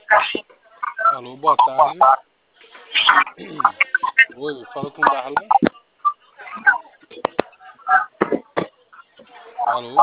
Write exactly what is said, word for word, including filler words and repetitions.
Alô, boa tarde. Oi, fala com o Darlan. Alô?